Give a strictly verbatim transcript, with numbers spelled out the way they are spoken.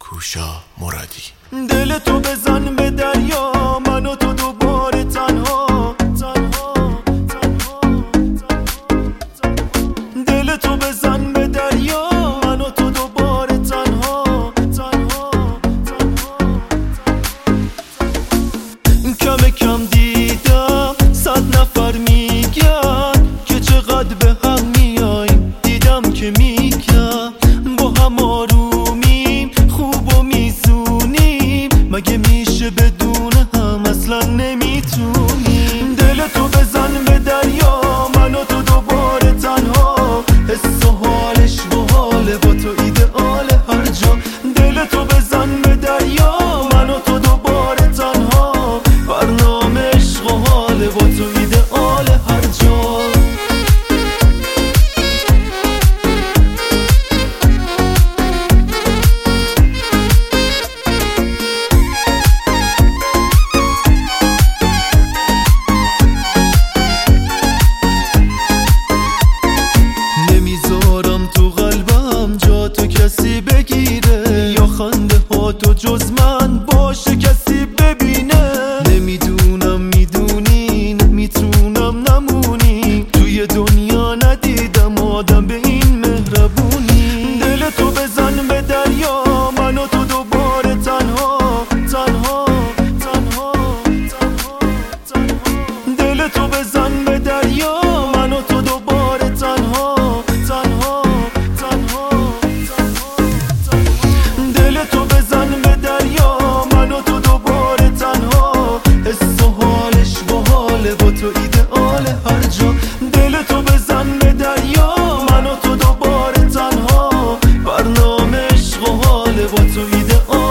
کوشا مرادی. دل تو بزن به دریا، من و تو دوباره تنها تنها تنها دل تو بزن به دریا، من و تو دوباره تنها تنها تنها کم کم دیدم صد نفر میگن که چقدر به هم میایم، دیدم که میگن با هم آرومیم، خوب و میزونیم، مگه میشه بدون هم اصلا نمیتونیم. دل تو بزن به دریا، من و تو دوباره تنها، حس و حالش باحاله، با تو ایدئال هر جا. دل تو بزن به دریا، من و تو دوباره تنها، برنامه عشق و حاله، با تو ایدئال هر جا. نمیذارم تو قلبم جا تو کسی بگیره، یا خنده ها تو جز من باشه کسی ببینه. نمیدونم میدونین میتونم نمونی، توی دنیا ندیدم آدم به این مهربونی. دل تو بزن به دریا، من و تو دوباره تنها تنها تنها تنها تنها دل تو بزن به دریا، من و تو دوباره تنها تنها تنها تنها دل تو بزن به دریا، من و تو دوباره تنها، حس و حالش باحاله، با تو ایدئال هر جا. دل تو بزن به دریا، من و تو دوباره تنها، برنامه عشق و حاله، با تو ایدئال